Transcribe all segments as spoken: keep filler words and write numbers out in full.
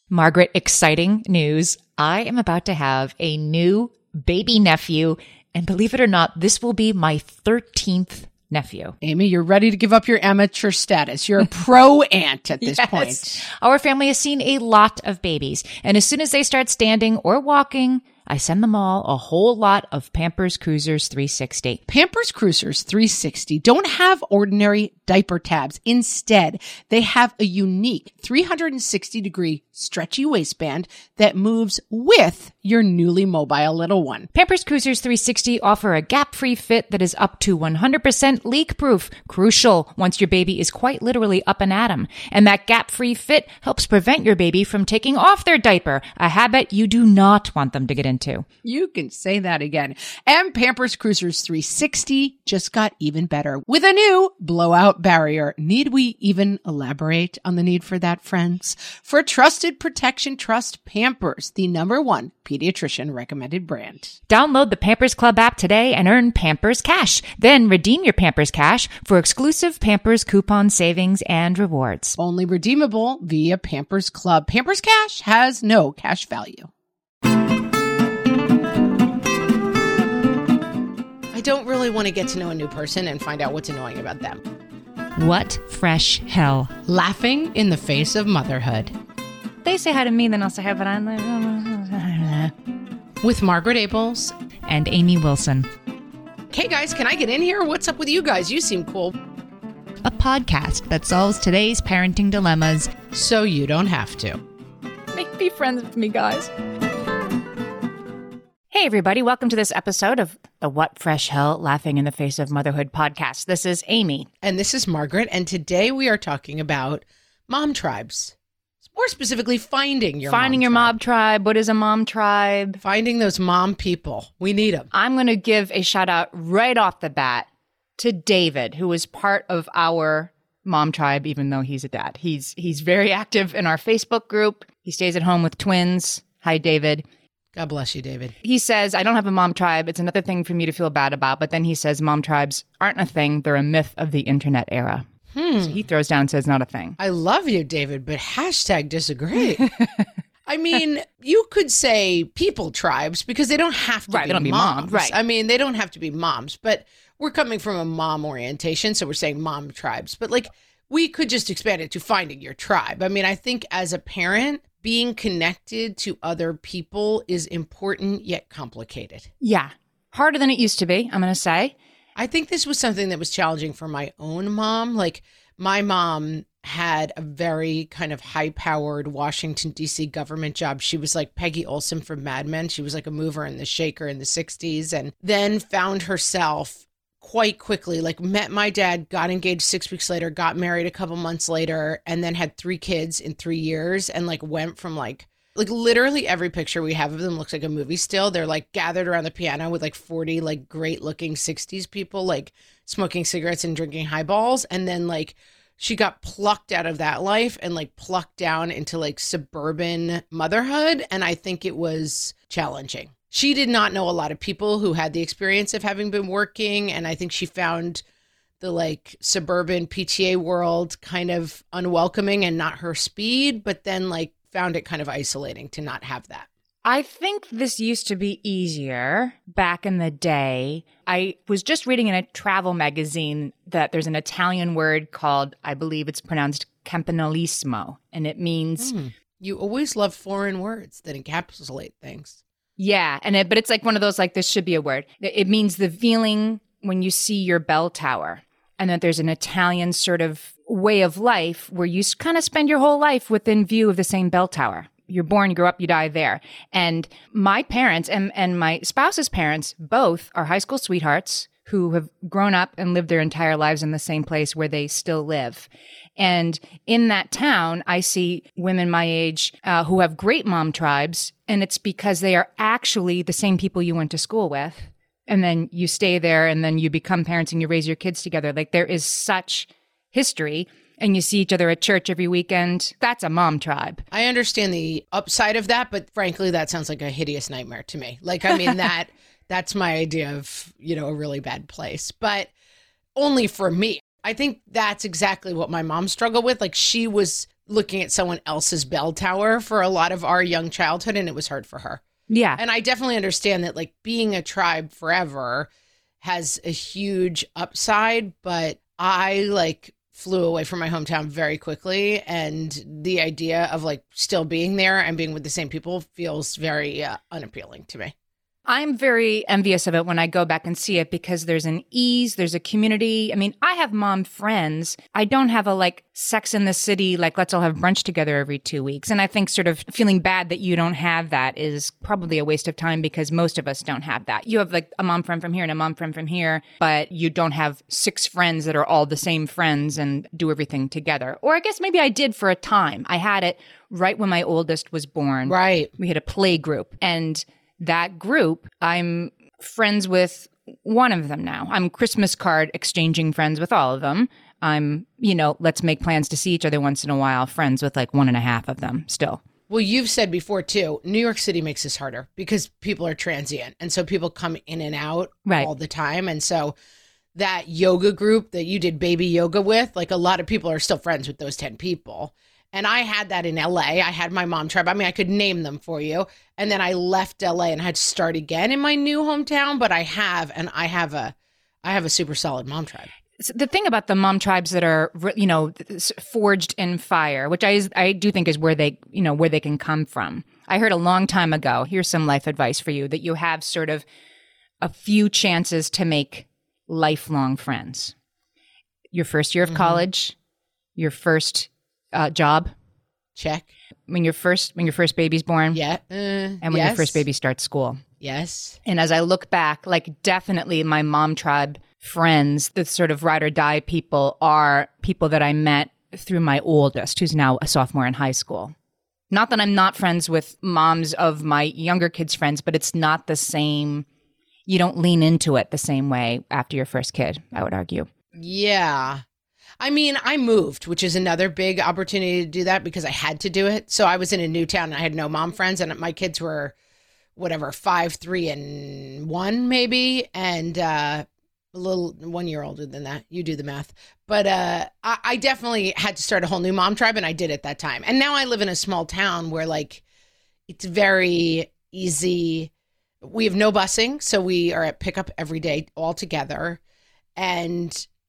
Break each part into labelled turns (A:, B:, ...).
A: Margaret, exciting news. I am about to have a new baby nephew, and believe it or not, this will be my thirteenth nephew.
B: Amy, you're ready to give up your amateur status. You're a pro aunt at this
A: Yes.
B: point.
A: Our family has seen a lot of babies, and as soon as they start standing or walking, I send them all a whole lot of Pampers Cruisers three sixty.
B: Pampers Cruisers three sixty don't have ordinary diaper tabs. Instead, they have a unique three hundred sixty degree stretchy waistband that moves with your newly mobile little one.
A: Pampers Cruisers three sixty offer a gap-free fit that is up to one hundred percent leak-proof, crucial once your baby is quite literally up and at 'em. And that gap-free fit helps prevent your baby from taking off their diaper, a habit you do not want them to get into.
B: You can say that again. And Pampers Cruisers three sixty just got even better with a new blowout barrier. Need we even elaborate on the need for that, friends? For trusted protection, trust Pampers, the number one pediatrician recommended brand.
A: Download the Pampers Club app today and earn Pampers Cash. Then redeem your Pampers Cash for exclusive Pampers coupon savings and rewards.
B: Only redeemable via Pampers Club. Pampers Cash has no cash value. I don't really want to get to know a new person and find out what's annoying about them.
A: What fresh hell?
B: Laughing in the face of motherhood.
A: They say hi to me, then I'll say hi, but I'm
B: With Margaret Abels
A: and Amy Wilson.
B: Hey guys, can I get in here? What's up with you guys? You seem cool.
A: A podcast that solves today's parenting dilemmas
B: So you don't have to.
A: Make be friends with me, guys. Hey, everybody. Welcome to this episode of the What Fresh Hell Laughing in the Face of Motherhood podcast. This is Amy.
B: And this is Margaret. And today we are talking about mom tribes. More specifically, finding your
A: Finding
B: mom
A: your
B: tribe.
A: mob tribe. What is a mom tribe?
B: Finding those mom people. We need them.
A: I'm going to give a shout out right off the bat to David, who is part of our mom tribe, even though he's a dad. He's he's very active in our Facebook group. He stays at home with twins. Hi, David.
B: God bless you, David.
A: He says, I don't have a mom tribe. It's another thing for me to feel bad about. But then he says mom tribes aren't a thing. They're a myth of the internet era.
B: Hmm.
A: So he throws down and says not a thing.
B: I love you, David, but hashtag disagree. I mean, you could say people tribes because they don't have to
A: Right,
B: be
A: they don't be
B: moms.
A: moms, right.
B: I mean, they don't have to be moms, but we're coming from a mom orientation, so we're saying mom tribes. But like, we could just expand it to finding your tribe. I mean, I think as a parent, being connected to other people is important yet complicated.
A: Yeah. Harder than it used to be, I'm going to say.
B: I think this was something that was challenging for my own mom. Like, my mom had a very kind of high-powered Washington, D C government job. She was like Peggy Olson from Mad Men. She was like a mover and the shaker in the sixties, and then found herself quite quickly, like met my dad, got engaged six weeks later, got married a couple months later, and then had three kids in three years and like went from like, like literally every picture we have of them looks like a movie still. They're like gathered around the piano with like forty like great looking sixties people, like smoking cigarettes and drinking highballs. And then like she got plucked out of that life and like plucked down into like suburban motherhood. And I think it was challenging. She did not know a lot of people who had the experience of having been working. And I think she found the like suburban P T A world kind of unwelcoming and not her speed, but then like found it kind of isolating to not have that.
A: I think this used to be easier back in the day. I was just reading in a travel magazine that there's an Italian word called, I believe it's pronounced campanalismo, and it means...
B: Mm. You always love foreign words that encapsulate things.
A: Yeah, and it, but it's like one of those, like, this should be a word. It means the feeling when you see your bell tower, and that there's an Italian sort of way of life where you kind of spend your whole life within view of the same bell tower. You're born, you grow up, you die there. And my parents and, and my spouse's parents both are high school sweethearts who have grown up and lived their entire lives in the same place where they still live. And in that town, I see women my age uh, who have great mom tribes, and it's because they are actually the same people you went to school with. And then you stay there, and then you become parents and you raise your kids together. Like, there is such history. And you see each other at church every weekend. That's a mom tribe.
B: I understand the upside of that, but frankly, that sounds like a hideous nightmare to me. Like, I mean, that that's my idea of, you know, a really bad place, but only for me. I think that's exactly what my mom struggled with. Like, she was looking at someone else's bell tower for a lot of our young childhood, and it was hard for her.
A: Yeah.
B: And I definitely understand that, like, being a tribe forever has a huge upside, but I, like, flew away from my hometown very quickly, and the idea of, like, still being there and being with the same people feels very uh, unappealing to me.
A: I'm very envious of it when I go back and see it because there's an ease, there's a community. I mean, I have mom friends. I don't have a like Sex in the City, like let's all have brunch together every two weeks. And I think sort of feeling bad that you don't have that is probably a waste of time because most of us don't have that. You have like a mom friend from here and a mom friend from here, but you don't have six friends that are all the same friends and do everything together. Or I guess maybe I did for a time. I had it right when my oldest was born.
B: Right.
A: We had a play group, and that group, I'm friends with one of them now. I'm Christmas card exchanging friends with all of them. I'm, you know, let's make plans to see each other once in a while, friends with like one and a half of them still.
B: Well, you've said before, too, New York City makes this harder because people are transient. And so people come in and out
A: right.
B: all the time. And so that yoga group that you did baby yoga with, like a lot of people are still friends with those ten people. And I had that in L A. I had my mom tribe. I mean, I could name them for you. And then I left L A and had to start again in my new hometown. But I have, and I have a, I have a super solid mom tribe.
A: So the thing about the mom tribes that are, you know, forged in fire, which I I do think is where they, you know, where they can come from. I heard a long time ago. Here's some life advice for you: that you have sort of a few chances to make lifelong friends. Your first year of mm-hmm. college, your first Uh, job.
B: Check.
A: When your first when your first baby's born.
B: Yeah. Uh,
A: and when
B: yes.
A: your first baby starts school.
B: Yes.
A: And as I look back, like definitely my mom tribe friends, the sort of ride or die people, are people that I met through my oldest, who's now a sophomore in high school. Not that I'm not friends with moms of my younger kids' friends, but it's not the same. You don't lean into it the same way after your first kid, I would argue.
B: Yeah. I mean, I moved, which is another big opportunity to do that because I had to do it. So I was in a new town and I had no mom friends, and my kids were whatever, five, three, and one maybe, and uh, a little one year older than that. You do the math. But uh, I, I definitely had to start a whole new mom tribe, and I did at that time. And now I live in a small town where like it's very easy. We have no busing, so we are at pickup every day all together. And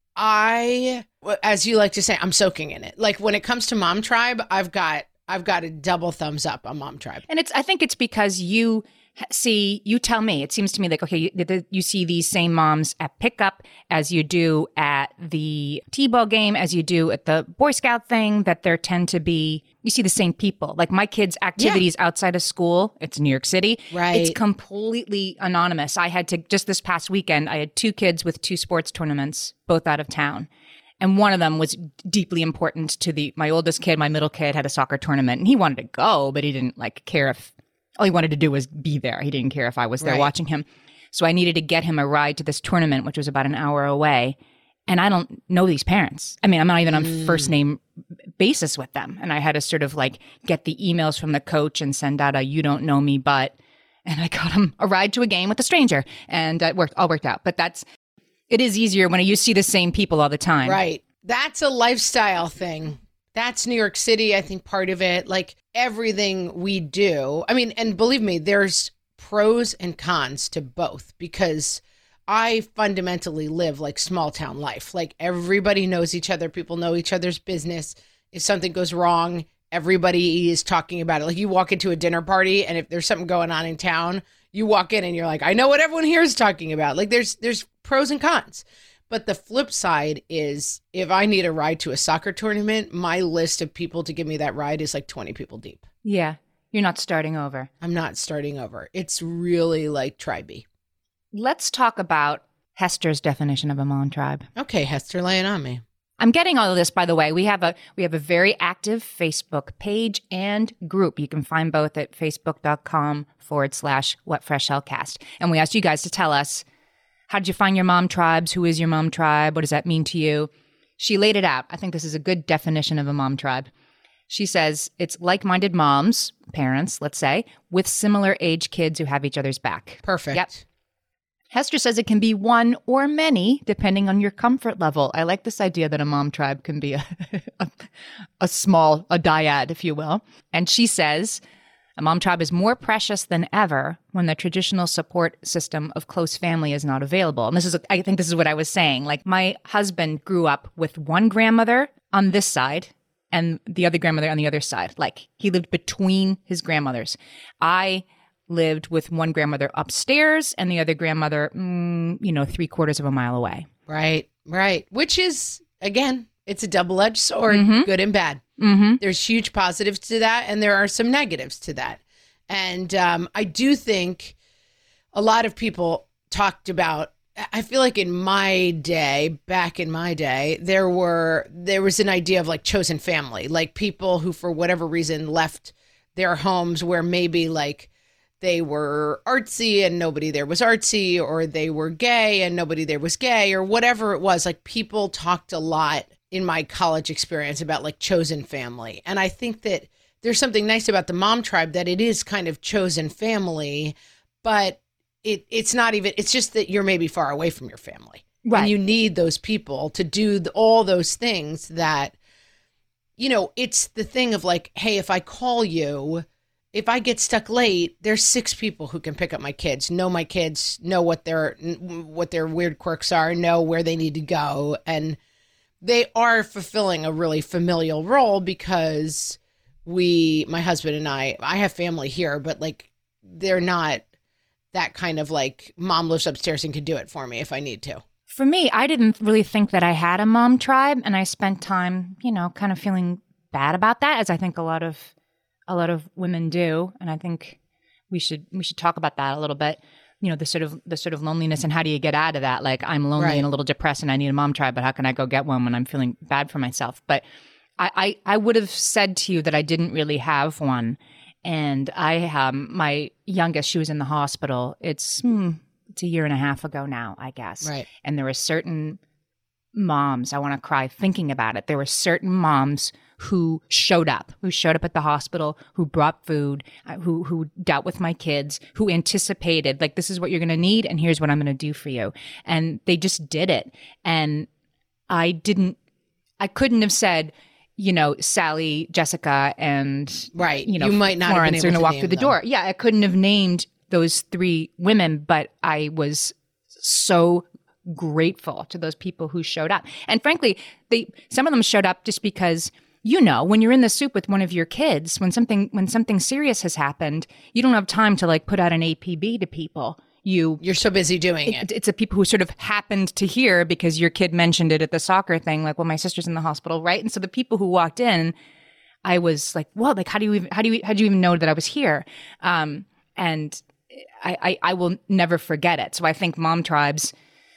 B: I, as you like to say, I'm soaking in it. Like when it comes to mom tribe, I've got I've got a double thumbs up on mom tribe.
A: And it's I think it's because you see, you tell me, it seems to me like, okay, you, you see these same moms at pickup as you do at the T-ball game, as you do at the Boy Scout thing, that there tend to be, you see the same people. Like my kids' activities yeah. outside of school, it's New York City.
B: Right.
A: It's completely anonymous. I had to, just this past weekend, I had two kids with two sports tournaments, both out of town. And one of them was deeply important to the, my oldest kid, my middle kid had a soccer tournament and he wanted to go, but he didn't like care if, all he wanted to do was be there. He didn't care if I was there
B: right.
A: watching him. So I needed to get him a ride to this tournament, which was about an hour away. And I don't know these parents. I mean, I'm not even on mm. first name basis with them. And I had to sort of like get the emails from the coach and send out a, you don't know me, but, and I got him a ride to a game with a stranger and it worked, all worked out. But that's, it is easier when you see the same people all the time.
B: Right. That's a lifestyle thing. That's New York City, I think, part of it. Like everything we do. I mean, and believe me, there's pros and cons to both because I fundamentally live like small town life. Like everybody knows each other. People know each other's business. If something goes wrong, everybody is talking about it. Like you walk into a dinner party and if there's something going on in town, you walk in and you're like, I know what everyone here is talking about. Like there's there's pros and cons. But the flip side is if I need a ride to a soccer tournament, my list of people to give me that ride is like twenty people deep.
A: Yeah. You're not starting over.
B: I'm not starting over. It's really like tribe-y.
A: Let's talk about Hester's definition of a mom tribe.
B: Okay, Hester, lay it on me.
A: I'm getting all of this, by the way. We have a we have a very active Facebook page and group. You can find both at facebook.com forward slash What Fresh Hellcast. And we asked you guys to tell us, how did you find your mom tribes? Who is your mom tribe? What does that mean to you? She laid it out. I think this is a good definition of a mom tribe. She says it's like-minded moms, parents, let's say, with similar age kids who have each other's back.
B: Perfect.
A: Yep. Hester says it can be one or many, depending on your comfort level. I like this idea that a mom tribe can be a, a, a small, a dyad, if you will. And she says, a mom tribe is more precious than ever when the traditional support system of close family is not available. And this is, I think this is what I was saying. Like, my husband grew up with one grandmother on this side and the other grandmother on the other side. Like, he lived between his grandmothers. I lived with one grandmother upstairs and the other grandmother, mm, you know, three quarters of a mile away.
B: Right, right. Which is, again, it's a double-edged sword,
A: Mm-hmm.
B: good and bad.
A: Mm-hmm.
B: There's huge positives to that, and there are some negatives to that. And um, I do think a lot of people talked about, I feel like in my day, back in my day, there were there was an idea of like chosen family, like people who for whatever reason left their homes where maybe like they were artsy and nobody there was artsy, or they were gay and nobody there was gay, or whatever it was. Like, people talked a lot in my college experience about like chosen family. And I think that there's something nice about the mom tribe, that it is kind of chosen family, but it it's not even, it's just that you're maybe far away from your family.
A: Right.
B: And you need those people to do the, all those things that, you know, it's the thing of like, hey, if I call you, if I get stuck late, there's six people who can pick up my kids, know my kids, know what their what their weird quirks are, know where they need to go. And they are fulfilling a really familial role, because we, my husband and I, I have family here, but like, they're not that kind of like, mom lives upstairs and can do it for me if I need to.
A: For me, I didn't really think that I had a mom tribe, and I spent time, you know, kind of feeling bad about that, as I think a lot of a lot of women do. And I think we should we should talk about that a little bit. You know, the sort of the sort of loneliness, and how do you get out of that? Like, I'm lonely
B: Right.
A: and a little depressed and I need a mom tribe, but how can I go get one when I'm feeling bad for myself? But I, I, I would have said to you that I didn't really have one. And I, um, my youngest, she was in the hospital. It's, hmm, it's a year and a half ago now, I guess.
B: Right.
A: And there were certain moms, I want to cry thinking about it. There were certain moms who showed up, who showed up at the hospital, who brought food, uh, who who dealt with my kids, who anticipated, like, this is what you're going to need, and here's what I'm going to do for you. And they just did it. And I didn't, I couldn't have said, you know, Sally, Jessica, and,
B: Right.
A: you know,
B: You might not have
A: Florence
B: been
A: are
B: able
A: going to
B: to
A: walk
B: name
A: through the
B: them.
A: door. Yeah, I couldn't have named those three women, but I was so grateful to those people who showed up. And frankly, they some of them showed up just because, you know, when you're in the soup with one of your kids, when something when something serious has happened, you don't have time to like put out an A P B to people. You
B: You're so busy doing it.
A: it, it's the people who sort of happened to hear because your kid mentioned it at the soccer thing, like, well, my sister's in the hospital, right? And so the people who walked in, I was like, well, like, how do you even how do you how do you even know that I was here? Um, and I, I I will never forget it. So I think mom tribes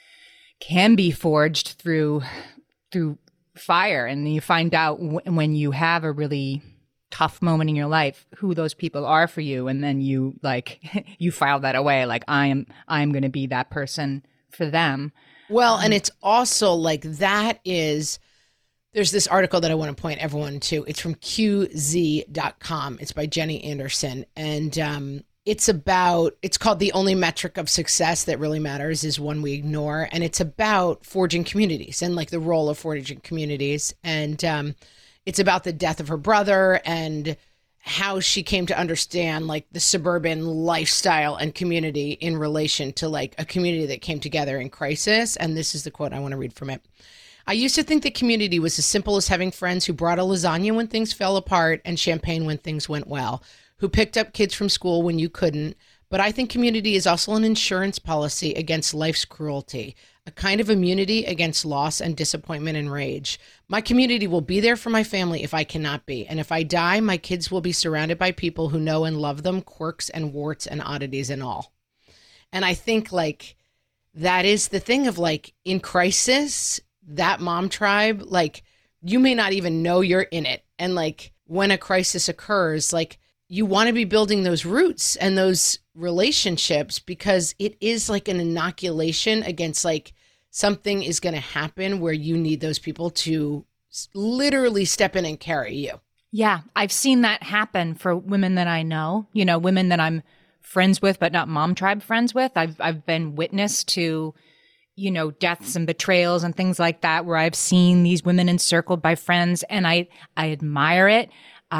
A: can be forged through through fire, and you find out w- when you have a really tough moment in your life who those people are for you, and then you like you file that away, like, I am I'm going to be that person for them.
B: Well, and it's also like, that is, there's this article that I want to point everyone to. It's from Q Z dot com. It's by Jenny Anderson. And um, it's about, it's called The Only Metric of Success That Really Matters Is One We Ignore. And it's about forging communities and like the role of forging communities. And um, it's about the death of her brother and how she came to understand like the suburban lifestyle and community in relation to like a community that came together in crisis. And this is the quote I want to read from it. I used to think that community was as simple as having friends who brought a lasagna when things fell apart and champagne when things went well, who picked up kids from school when you couldn't. But I think community is also an insurance policy against life's cruelty, a kind of immunity against loss and disappointment and rage. My community will be there for my family if I cannot be. And if I die, my kids will be surrounded by people who know and love them, quirks and warts and oddities and all. And I think like that is the thing of like in crisis, that mom tribe, like you may not even know you're in it. And like when a crisis occurs, like you want to be building those roots and those relationships because it is like an inoculation against like something is going to happen where you need those people to s- literally step in and carry you.
A: Yeah, I've seen that happen for women that I know, you know, women that I'm friends with, but not mom tribe friends with. I've I've been witness to, you know, deaths and betrayals and things like that, where I've seen these women encircled by friends, and I I admire it.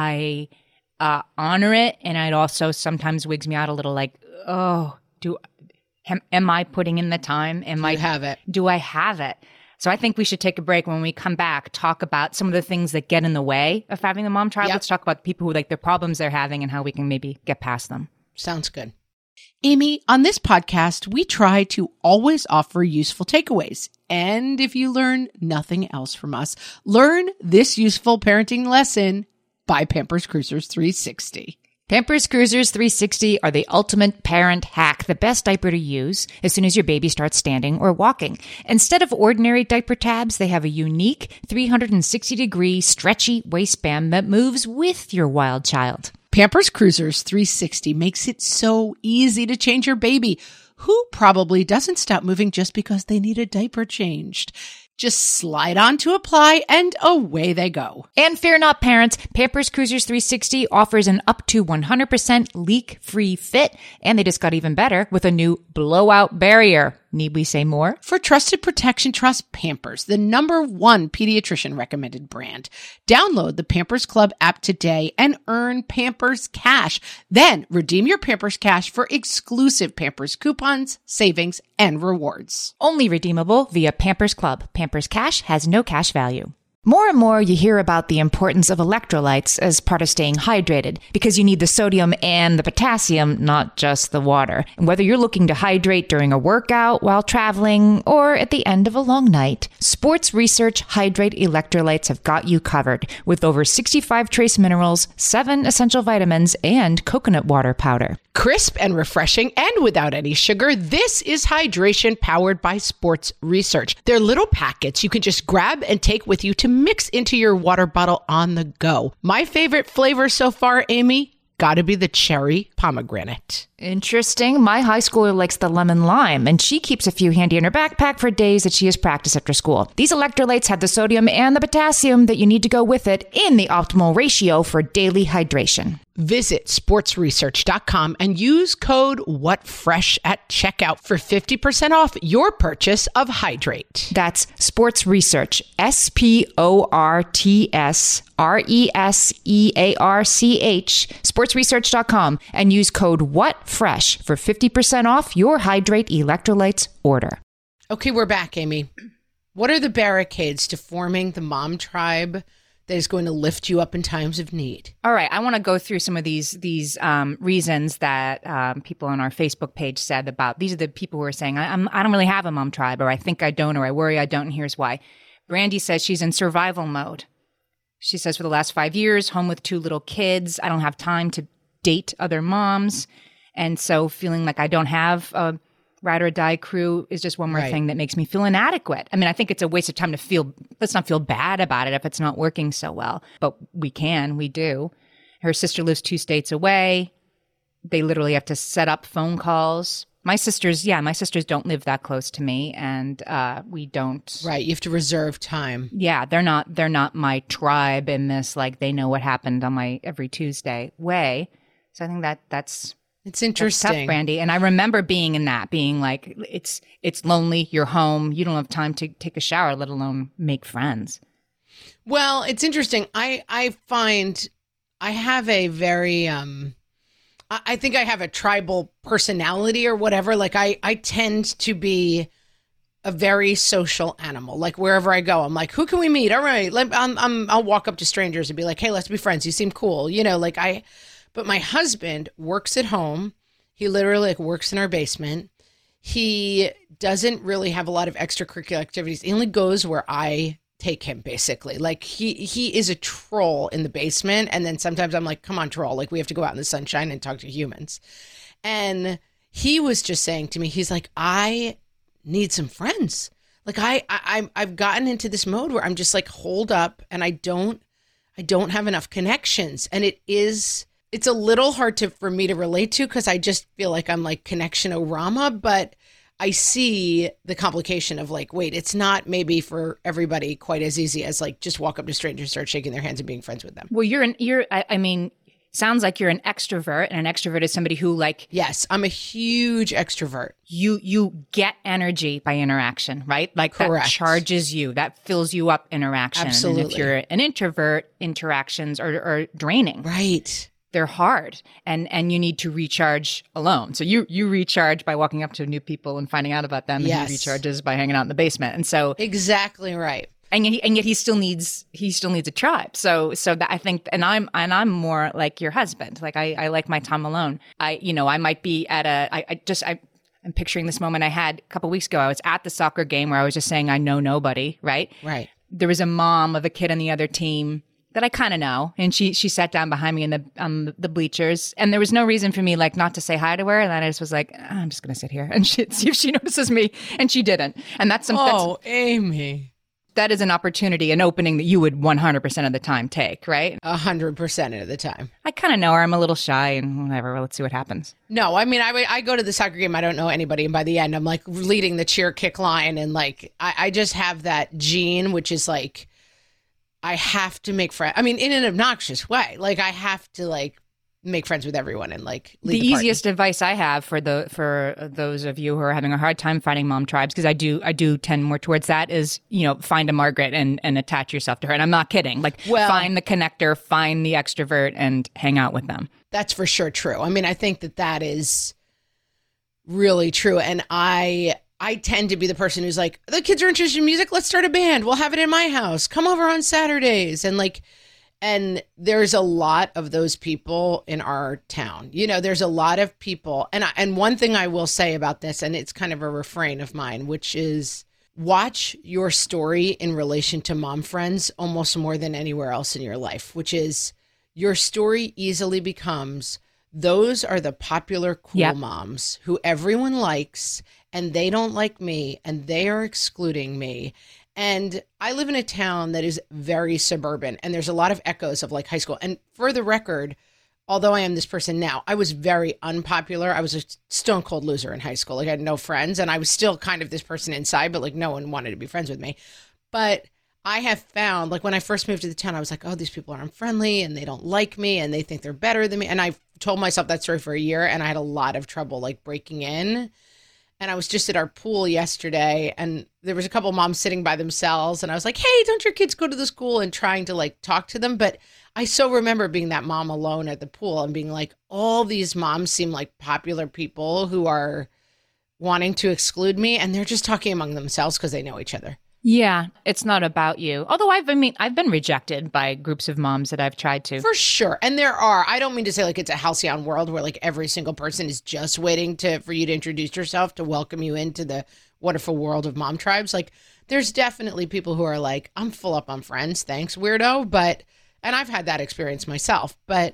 A: I uh, honor it, and it also sometimes wigs me out a little. Like, oh, do am, am I putting in the time? Am
B: Do
A: I
B: you have it?
A: Do I have it? So I think we should take a break. When we come back, talk about some of the things that get in the way of having a mom tribe.
B: Yep.
A: Let's talk about the people who like the problems they're having and how we can maybe get past them.
B: Sounds good.
C: Amy, on this podcast, we try to always offer useful takeaways. And if you learn nothing else from us, learn this useful parenting lesson by Pampers Cruisers three sixty.
A: Pampers Cruisers three sixty are the ultimate parent hack, the best diaper to use as soon as your baby starts standing or walking. Instead of ordinary diaper tabs, they have a unique three hundred sixty degree stretchy waistband that moves with your wild child.
C: Pampers Cruisers three sixty makes it so easy to change your baby, who probably doesn't stop moving just because they need a diaper changed. Just slide on to apply and away they go.
A: And fear not, parents, Pampers Cruisers three sixty offers an up to one hundred percent leak-free fit, and they just got even better with a new blowout barrier. Need we say more?
C: For trusted protection, trust Pampers, the number one pediatrician recommended brand. Download the Pampers Club app today and earn Pampers Cash. Then redeem your Pampers Cash for exclusive Pampers coupons, savings, and rewards.
A: Only redeemable via Pampers Club. Pampers Cash has no cash value. More and more you hear about the importance of electrolytes as part of staying hydrated, because you need the sodium and the potassium, not just the water. And whether you're looking to hydrate during a workout, while traveling, or at the end of a long night, Sports Research Hydrate Electrolytes have got you covered with over sixty-five trace minerals, seven essential vitamins, and coconut water powder.
B: Crisp and refreshing and without any sugar, this is hydration powered by Sports Research. They're little packets you can just grab and take with you to mix into your water bottle on the go. My favorite flavor so far, Amy, gotta be the cherry pomegranate.
A: Interesting. My high schooler likes the lemon lime, and she keeps a few handy in her backpack for days that she has practice after school. These electrolytes have the sodium and the potassium that you need to go with it in the optimal ratio for daily hydration.
B: Visit sports research dot com and use code WhatFresh at checkout for fifty percent off your purchase of Hydrate.
A: That's Sports Research, S P O R T S R E S E A R C H, sports research dot com, and use code WhatFresh for fifty percent off your Hydrate electrolytes order.
B: Okay, we're back, Amy. What are the barricades to forming the mom tribe that is going to lift you up in times of need?
A: All right, I want to go through some of these these um, reasons that um, people on our Facebook page said about. These are the people who are saying, I, I'm, I don't really have a mom tribe, or I think I don't, or I worry I don't, and here's why. Brandy says she's in survival mode. She says, for the last five years, home with two little kids, I don't have time to date other moms, and so feeling like I don't have a ride or die crew is just one more
B: Right.
A: thing that makes me feel inadequate. I mean, I think it's a waste of time to feel, let's not feel bad about it if it's not working so well, but we can, we do. Her sister lives two states away. They literally have to set up phone calls. My sisters, yeah, my sisters don't live that close to me, and uh, we don't.
B: Right, you have to reserve time.
A: Yeah, they're not, they're not my tribe in this, like, they know what happened on my every Tuesday way. So I think that that's,
B: It's
A: that's
B: interesting.
A: tough, Brandy. And I remember being in that, being like, it's it's lonely. You're home. You don't have time to take a shower, let alone make friends.
B: Well, it's interesting. I I find I have a very um I, I think I have a tribal personality or whatever. Like I I tend to be a very social animal. Like wherever I go, I'm like, who can we meet? All right, let, I'm, I'm I'll walk up to strangers and be like, hey, let's be friends. You seem cool. You know, like I. But my husband works at home. He literally like works in our basement. He doesn't really have a lot of extracurricular activities. He only goes where I take him, basically. Like he he is a troll in the basement. And then sometimes I'm like, come on, troll. Like we have to go out in the sunshine and talk to humans. And he was just saying to me, he's like, I need some friends. Like I, I I've gotten into this mode where I'm just like holed up and I don't I don't have enough connections. And it is it's a little hard to for me to relate to because I just feel like I'm like connection-orama, but I see the complication of like, wait, it's not maybe for everybody quite as easy as like just walk up to strangers, start shaking their hands and being friends with them.
A: Well, you're an, you're, I, I mean, sounds like you're an extrovert, and an extrovert is somebody who like
B: Yes, I'm a huge extrovert.
A: you you get energy by interaction, right? Like
B: Correct.
A: that charges you, that fills you up interaction. And
B: Absolutely.
A: if you're an introvert, interactions are, are draining.
B: Right.
A: They're hard, and and you need to recharge alone. So you you recharge by walking up to new people and finding out about them,
B: Yes.
A: and he recharges by hanging out in the basement. And so
B: Exactly right.
A: and yet, he, and yet he still needs he still needs a tribe. So so that I think, and I'm and I'm more like your husband. Like I, I like my time alone. I you know I might be at a I, I just I I'm picturing this moment I had a couple weeks ago. I was at the soccer game where I was just saying I know nobody. Right.
B: Right.
A: There was a mom of a kid on the other team that I kind of know, and she she sat down behind me in the um the bleachers, and there was no reason for me like not to say hi to her, and then I just was like, oh, I'm just gonna sit here and she, see if she notices me, and she didn't, and that's some that's,
B: Oh, Amy.
A: that is an opportunity, an opening that you would one hundred percent of the time take, right?
B: A hundred percent of the time.
A: I kind of know her. I'm a little shy and whatever. Well, let's see what happens.
B: No, I mean, I I go to the soccer game. I don't know anybody, and by the end, I'm like leading the cheer kick line, and like I, I just have that gene, which is like I have to make friends. I mean, in an obnoxious way, like I have to like make friends with everyone and like lead
A: The,
B: the, party.
A: easiest advice I have for the for those of you who are having a hard time finding mom tribes, because I do I do tend more towards that, is you know find a Margaret and and attach yourself to her. And I'm not kidding. Like
B: Well-
A: find the connector, find the extrovert, and hang out with them.
B: That's for sure true. I mean, I think that that is really true. And I I tend to be the person who's like, the kids are interested in music. Let's start a band. We'll have it in my house. Come over on Saturdays. And like, and there's a lot of those people in our town. You know, there's a lot of people. And I, and one thing I will say about this, and it's kind of a refrain of mine, which is watch your story in relation to mom friends almost more than anywhere else in your life, which is your story easily becomes, those are the popular cool
A: Yep.
B: moms who everyone likes, and they don't like me, and they are excluding me. And I live in a town that is very suburban, and there's a lot of echoes of like high school. And for the record, although I am this person now, I was very unpopular. I was a stone cold loser in high school. Like I had no friends, and I was still kind of this person inside, but like no one wanted to be friends with me. But I have found, like when I first moved to the town, I was like, oh, these people are unfriendly and they don't like me and they think they're better than me. And I told myself that story for a year, and I had a lot of trouble like breaking in. And I was just at our pool yesterday, and there was a couple moms sitting by themselves, and I was like, hey, don't your kids go to the school, and trying to like talk to them. But I so remember being that mom alone at the pool and being like, all these moms seem like popular people who are wanting to exclude me, and they're just talking among themselves because they know each other.
A: Yeah, it's not about you. Although I've I mean I've been rejected by groups of moms that I've tried to.
B: For sure. And there are, I don't mean to say like it's a halcyon world where like every single person is just waiting to for you to introduce yourself to welcome you into the wonderful world of mom tribes. Like there's definitely people who are like, I'm full up on friends. Thanks, weirdo. But, and I've had that experience myself, but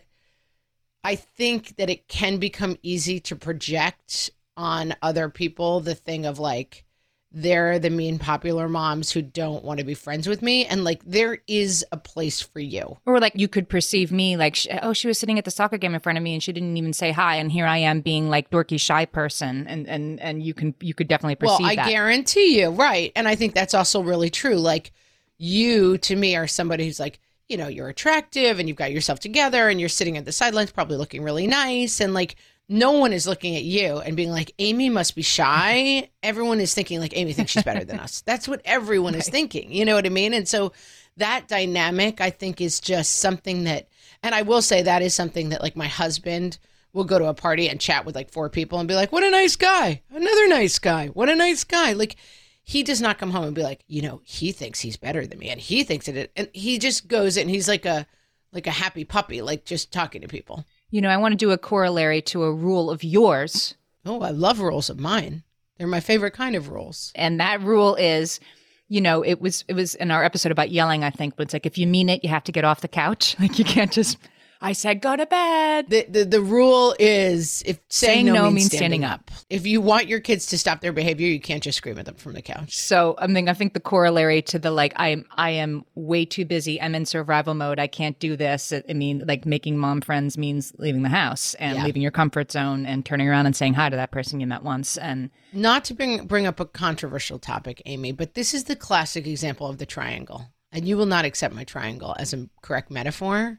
B: I think that it can become easy to project on other people the thing of like, they're the mean popular moms who don't want to be friends with me. And like, there is a place for you.
A: Or like you could perceive me like, sh- oh, she was sitting at the soccer game in front of me and she didn't even say hi. And here I am being like dorky, shy person. And, and, and you can, you could definitely perceive
B: Well, I
A: that.
B: guarantee you. Right. And I think that's also really true. Like you, to me, are somebody who's like, you know, you're attractive and you've got yourself together and you're sitting at the sidelines, probably looking really nice. And like, no one is looking at you and being like, Amy must be shy. Everyone is thinking like, Amy thinks she's better than us. That's what everyone right. is thinking. You know what I mean? And so that dynamic, I think, is just something that, and I will say that is something that like my husband will go to a party and chat with like four people and be like, what a nice guy. Another nice guy. What a nice guy. Like he does not come home and be like, you know, he thinks he's better than me. And he thinks it. And he just goes and he's like a, like a happy puppy, like just talking to people.
A: You know, I want to do a corollary to a rule of yours.
B: Oh, I love rules of mine. They're my favorite kind of rules.
A: And that rule is, you know, it was it was in our episode about yelling, I think, but it's like if you mean it, you have to get off the couch. Like you can't just, I said, go to bed.
B: The the, the rule is if saying,
A: saying
B: no,
A: no
B: means,
A: means
B: standing,
A: standing
B: up. If you want your kids to stop their behavior, you can't just scream at them from the couch.
A: So I mean, I think the corollary to the like, I'm I am way too busy. I'm in survival mode. I can't do this. I mean, like making mom friends means leaving the house and
B: Yeah.
A: leaving your comfort zone and turning around and saying hi to that person you met once. And
B: Not to bring bring up a controversial topic, Amy, but this is the classic example of the triangle. And you will not accept my triangle as a correct metaphor.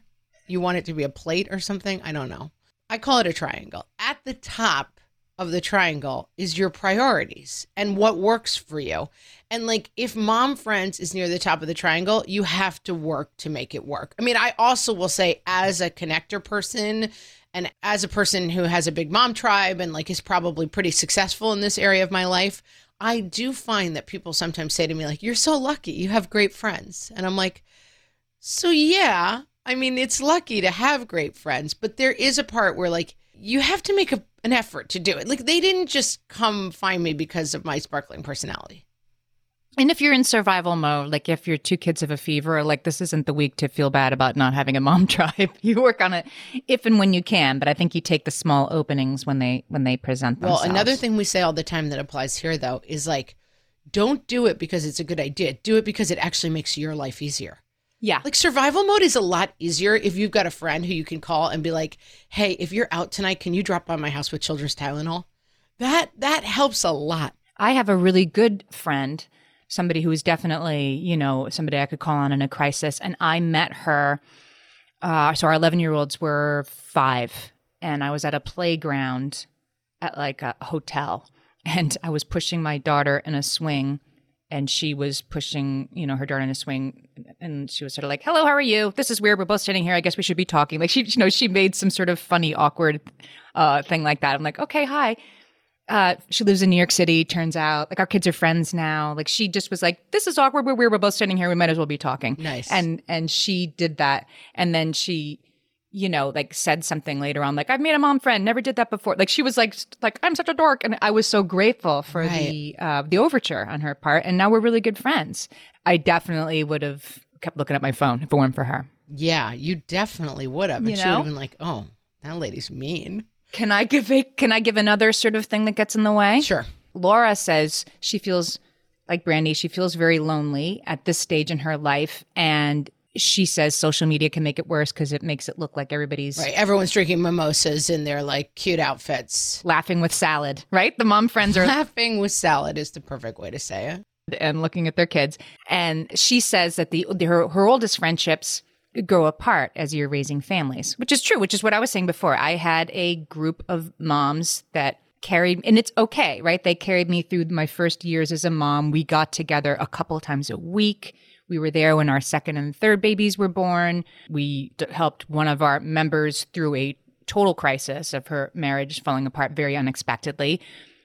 B: You want it to be a plate or something? I don't know. I call it a triangle. At the top of the triangle is your priorities and what works for you. And like if Mom Friends is near the top of the triangle, you have to work to make it work. I mean, I also will say as a connector person and as a person who has a big mom tribe and like is probably pretty successful in this area of my life, I do find that people sometimes say to me like, you're so lucky, you have great friends. And I'm like, so yeah, I mean, it's lucky to have great friends, but there is a part where like you have to make a, an effort to do it. Like they didn't just come find me because of my sparkling personality.
A: And if you're in survival mode, like if your two kids have a fever, like this isn't the week to feel bad about not having a mom tribe. You work on it if and when you can, but I think you take the small openings when they when they present themselves.
B: Well, another thing we say all the time that applies here, though, is like, don't do it because it's a good idea. Do it because it actually makes your life easier.
A: Yeah.
B: Like survival mode is a lot easier if you've got a friend who you can call and be like, hey, if you're out tonight, can you drop by my house with Children's Tylenol? That that helps a lot.
A: I have a really good friend, somebody who is definitely, you know, somebody I could call on in a crisis. And I met her. Uh, so our eleven-year-olds were five. And I was at a playground at like a hotel. And I was pushing my daughter in a swing. And she was pushing, you know, her daughter in a swing. And she was sort of like, hello, how are you? This is weird. We're both sitting here. I guess we should be talking. Like she, you know, she made some sort of funny, awkward uh, thing like that. I'm like, okay, hi. Uh, she lives in New York City, turns out. Like our kids are friends now. Like she just was like, this is awkward. We're weird. We're both sitting here. We might as well be talking.
B: Nice.
A: And and she did that. And then she, you know, like said something later on, like, I've made a mom friend. Never did that before. Like she was like, like I'm such a dork. And I was so grateful for
B: Right.
A: the uh, the overture on her part. And now we're really good friends. I definitely would have kept looking at my phone if it weren't for her.
B: Yeah, you definitely would have. And
A: You
B: she would
A: know?
B: have been like, oh, that lady's mean.
A: Can I give a, can I give another sort of thing that gets in the way?
B: Sure.
A: Laura says she feels like Brandy, she feels very lonely at this stage in her life. And she says social media can make it worse because it makes it look like everybody's
B: Right. Everyone's drinking mimosas in their like cute outfits.
A: laughing with salad, right? The mom friends are
B: Laughing with salad is the perfect way to say it.
A: and looking at their kids. And she says that the her, her oldest friendships grow apart as you're raising families, which is true, which is what I was saying before. I had a group of moms that carried, and it's okay, right? They carried me through my first years as a mom. We got together a couple times a week. We were there when our second and third babies were born. We d- helped one of our members through a total crisis of her marriage falling apart very unexpectedly.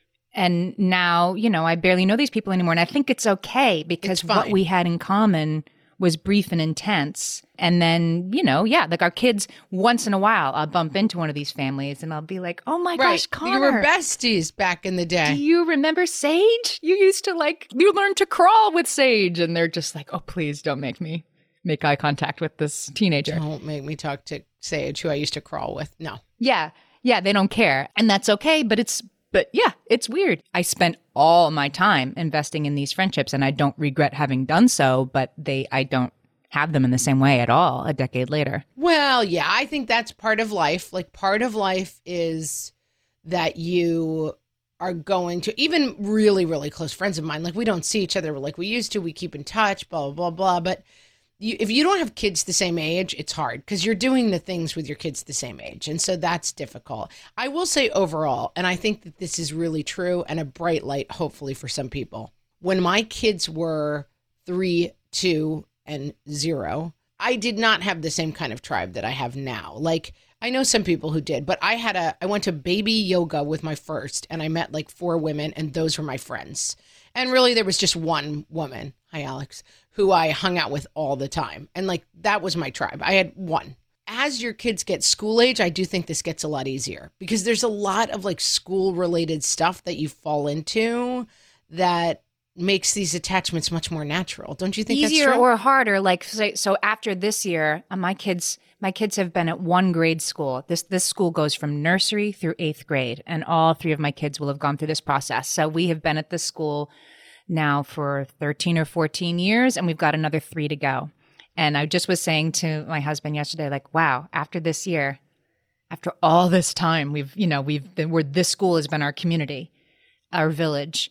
A: And now, you know, I barely know these people anymore. And I think it's okay because
B: It's
A: what
B: fine.
A: we had in common was brief and intense. And then, you know, yeah, like our kids, once in a while, I'll bump into one of these families and I'll be like, oh my gosh, Connor.
B: You were besties back in the day.
A: Do you remember Sage? You used to like, you learned to crawl with Sage. And they're just like, oh, please don't make me make eye contact with this teenager.
B: Don't make me talk to Sage, who I used to crawl with. No.
A: Yeah. Yeah. They don't care. And that's okay. But it's, but yeah, it's weird. I spent all my time investing in these friendships and I don't regret having done so, but they, I don't have them in the same way at all a decade later.
B: Well, yeah, I think that's part of life. Like part of life is that you are going to, even really, really close friends of mine, like we don't see each other like we used to. We keep in touch, blah, blah, blah, blah. But you, if you don't have kids the same age, it's hard because you're doing the things with your kids the same age. And so that's difficult. I will say overall, and I think that this is really true and a bright light, hopefully for some people. When my kids were three, two, and zero, I did not have the same kind of tribe that I have now. Like I know some people who did, but I had a, I went to baby yoga with my first and I met like four women and those were my friends. And really there was just one woman, hi Alex, who I hung out with all the time. And like, that was my tribe. I had one. As your kids get school age, I do think this gets a lot easier because there's a lot of like school related stuff that you fall into that makes these attachments much more natural. Don't you think
A: Easier
B: that's true?
A: or harder? Like, so, so after this year, uh, my kids, my kids have been at one grade school. This, this school goes from nursery through eighth grade, and all three of my kids will have gone through this process. So we have been at this school now for thirteen or fourteen years, and we've got another three to go. And I just was saying to my husband yesterday, like, wow, after this year, after all this time, we've, you know, we've been, where this school has been our community, our village.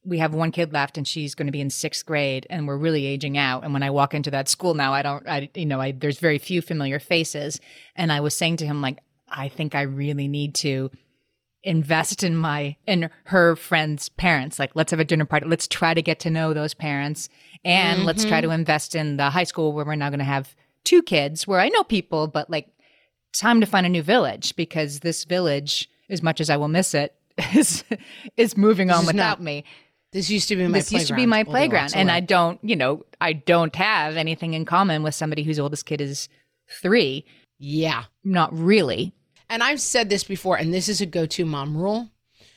A: we have one kid left and she's going to be in sixth grade and we're really aging out. And when I walk into that school now, I don't, I, you know, I, there's very few familiar faces. And I was saying to him, like, I think I really need to invest in my, in her friends' parents. Like, let's have a dinner party. Let's try to get to know those parents. And mm-hmm. let's try to invest in the high school where we're now going to have two kids where I know people, but like, time to find a new village because this village, as much as I will miss it, is, is moving on without not- me.
B: This used to be my
A: this
B: playground.
A: used to be my playground. And I don't, you know, I don't have anything in common with somebody whose oldest kid is three.
B: Yeah.
A: Not really.
B: And I've said this before, and this is a go-to mom rule.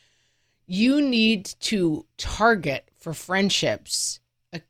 B: You need to target for friendships a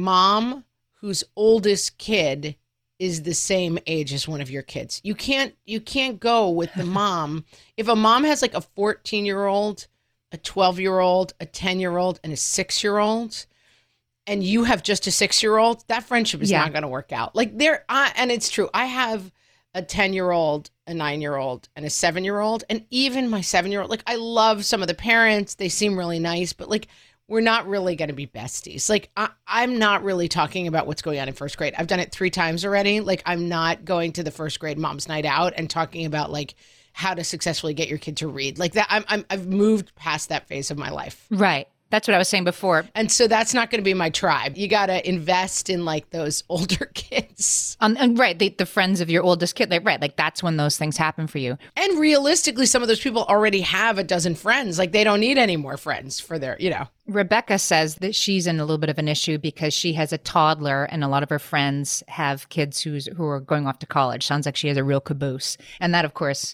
B: mom whose oldest kid is the same age as one of your kids. You can't, you can't go with the mom. If a mom has like a fourteen-year-old, a twelve-year-old, a ten-year-old, and a six-year-old, and you have just a six-year-old, that friendship is yeah. not going to work out. Like there, I, and it's true. I have a ten-year-old, a nine-year-old, and a seven-year-old, and even my seven-year-old. Like I love some of the parents; they seem really nice, but like we're not really going to be besties. Like I, I'm not really talking about what's going on in first grade. I've done it three times already. Like I'm not going to the first grade mom's night out and talking about like how to successfully get your kid to read like that. I'm, I'm, I've moved past that phase of my life.
A: Right. That's what I was saying before.
B: And so that's not going to be my tribe. You got to invest in like those older kids.
A: Um, and right. The, the friends of your oldest kid. Like, right. Like that's when those things happen for you.
B: And realistically, some of those people already have a dozen friends. Like they don't need any more friends for their, you know.
A: Rebecca says that she's in a little bit of an issue because she has a toddler and a lot of her friends have kids who's, who are going off to college. Sounds like she has a real caboose. And that, of course,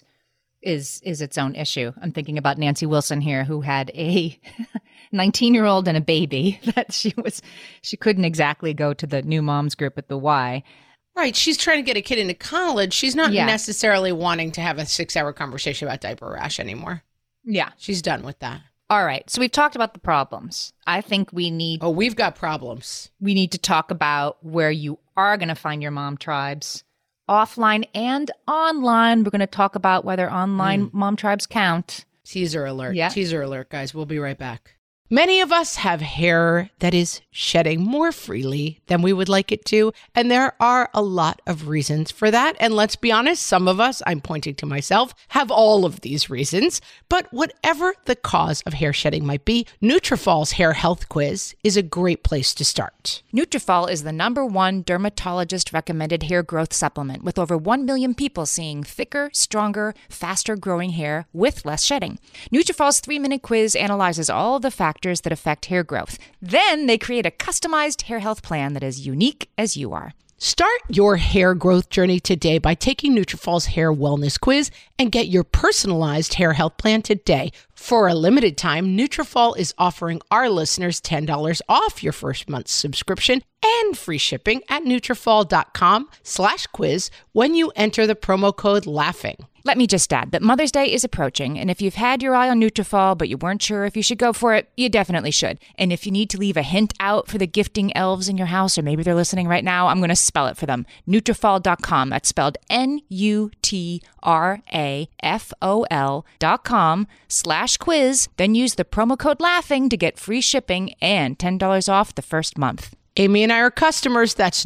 A: is is its own issue. I'm thinking about Nancy Wilson here, who had a nineteen-year-old and a baby that she was she couldn't exactly go to the new moms group at the Y.
B: Right. She's trying to get a kid into college. She's not
A: yeah.
B: necessarily wanting to have a six-hour conversation about diaper rash anymore.
A: Yeah.
B: She's done with that.
A: All right. So we've talked about the problems. I think we need
B: Oh, we've got problems.
A: We need to talk about where you are going to find your mom tribes. Offline and online. We're going to talk about whether online mm. mom tribes count.
B: Teaser alert.
A: Yeah.
B: Teaser alert, guys. We'll be right back. Many of us have hair that is shedding more freely than we would like it to, and there are a lot of reasons for that. And let's be honest, some of us, I'm pointing to myself, have all of these reasons. But whatever the cause of hair shedding might be, Nutrafol's hair health quiz is a great place to start.
A: Nutrafol is the number one dermatologist-recommended hair growth supplement, with over one million people seeing thicker, stronger, faster-growing hair with less shedding. Nutrafol's three-minute quiz analyzes all the factors that affect hair growth. Then they create a customized hair health plan that is unique as you are.
B: Start your hair growth journey today by taking Nutrafol's hair wellness quiz and get your personalized hair health plan today. For a limited time, Nutrafol is offering our listeners ten dollars off your first month's subscription and free shipping at Nutrafol.com slash quiz when you enter the promo code LAUGHING.
A: Let me just add that Mother's Day is approaching, and if you've had your eye on Nutrafol, but you weren't sure if you should go for it, you definitely should. And if you need to leave a hint out for the gifting elves in your house, or maybe they're listening right now, I'm going to spell it for them. Nutrafol dot com. That's spelled N U T R A F O L dot com slash quiz. Then use the promo code LAUGHING to get free shipping and ten dollars off the first month.
B: Amy and I are customers. That's